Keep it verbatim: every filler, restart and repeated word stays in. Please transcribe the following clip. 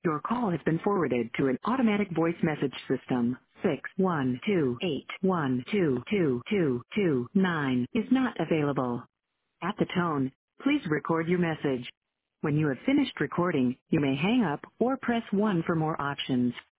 Your call has been forwarded to an automatic voice message system. Six one two eight one two two two two nine is not available. At the tone, please record your message. When you have finished recording, you may hang up or press one for more options.